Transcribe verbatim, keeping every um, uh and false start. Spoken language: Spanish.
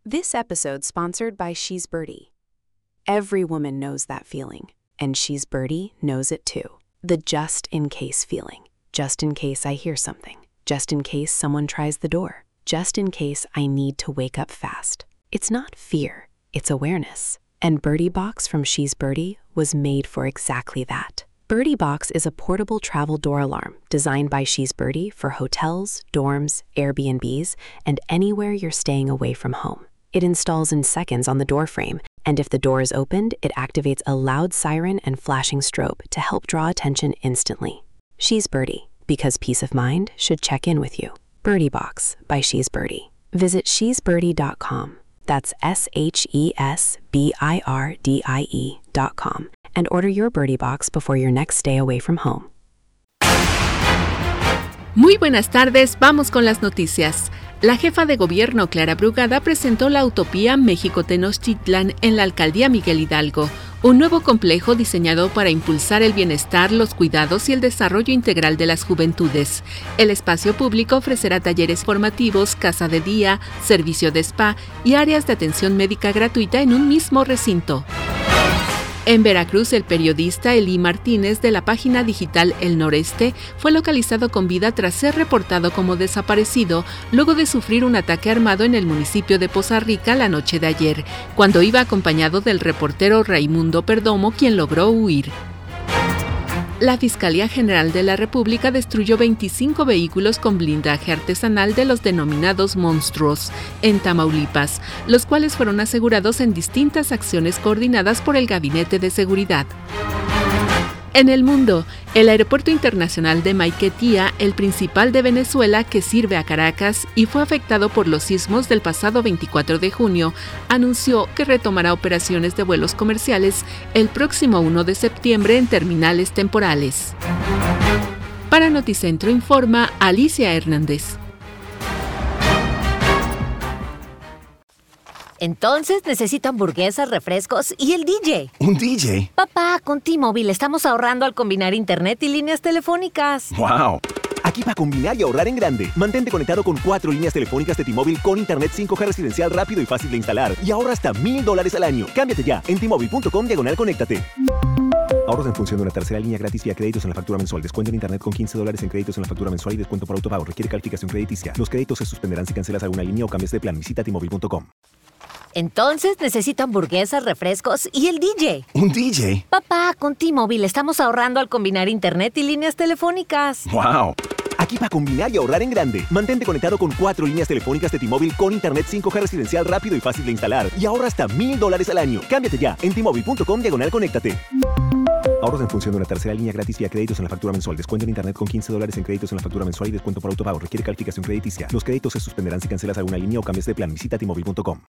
This episode sponsored by She's Birdie. Every woman knows that feeling, and She's Birdie knows it too. The just-in-case feeling. Just in case I hear something. Just in case someone tries the door. Just in case I need to wake up fast. It's not fear, it's awareness. And Birdie Box from She's Birdie was made for exactly that. Birdie Box is a portable travel door alarm designed by She's Birdie for hotels, dorms, Airbnbs, and anywhere you're staying away from home. It installs in seconds on the door frame, and if the door is opened, it activates a loud siren and flashing strobe to help draw attention instantly. She's Birdie, because peace of mind should check in with you. Birdie Box by She's Birdie. Visit she's birdie dot com. That's S H E S B I R D I E dot com. And order your Birdie Box before your next stay away from home. Muy buenas tardes, vamos con las noticias. La jefa de gobierno Clara Brugada presentó la Utopía México-Tenochtitlan en la alcaldía Miguel Hidalgo, un nuevo complejo diseñado para impulsar el bienestar, los cuidados y el desarrollo integral de las juventudes. El espacio público ofrecerá talleres formativos, casa de día, servicio de spa y áreas de atención médica gratuita en un mismo recinto. En Veracruz, el periodista Elí Martínez de la página digital El Noreste fue localizado con vida tras ser reportado como desaparecido luego de sufrir un ataque armado en el municipio de Poza Rica la noche de ayer, cuando iba acompañado del reportero Raimundo Perdomo, quien logró huir. La Fiscalía General de la República destruyó veinticinco vehículos con blindaje artesanal de los denominados monstruos en Tamaulipas, los cuales fueron asegurados en distintas acciones coordinadas por el Gabinete de Seguridad. En el mundo, el Aeropuerto Internacional de Maiquetía, el principal de Venezuela que sirve a Caracas y fue afectado por los sismos del pasado veinticuatro de junio, anunció que retomará operaciones de vuelos comerciales el próximo primero de septiembre en terminales temporales. Para Noticentro informa Alicia Hernández. Entonces necesito hamburguesas, refrescos y el D J. ¿Un D J? Papá, con T-Mobile estamos ahorrando al combinar internet y líneas telefónicas. ¡Wow! Aquí para combinar y ahorrar en grande. Mantente conectado con cuatro líneas telefónicas de T-Mobile con internet cinco G residencial rápido y fácil de instalar. Y ahorra hasta mil dólares al año. Cámbiate ya en T-Mobile punto com diagonal conéctate. Ahorros en función de una tercera línea gratis vía créditos en la factura mensual. Descuento en internet con quince dólares en créditos en la factura mensual y descuento por autopago. Requiere calificación crediticia. Los créditos se suspenderán si cancelas alguna línea o cambias de plan. Visita T Mobile punto com. Entonces necesito hamburguesas, refrescos y el D J. ¿Un D J? Papá, con T-Mobile estamos ahorrando al combinar internet y líneas telefónicas. ¡Wow! Aquí para combinar y ahorrar en grande. Mantente conectado con cuatro líneas telefónicas de T-Mobile con internet cinco G residencial rápido y fácil de instalar. Y ahorra hasta mil dólares al año. Cámbiate ya en T Mobile punto com diagonal conéctate. Ahorros en función de una tercera línea gratis vía créditos en la factura mensual. Descuento en internet con quince dólares en créditos en la factura mensual y descuento por autopago. Requiere calificación crediticia. Los créditos se suspenderán si cancelas alguna línea o cambias de plan. Visita T Mobile punto com.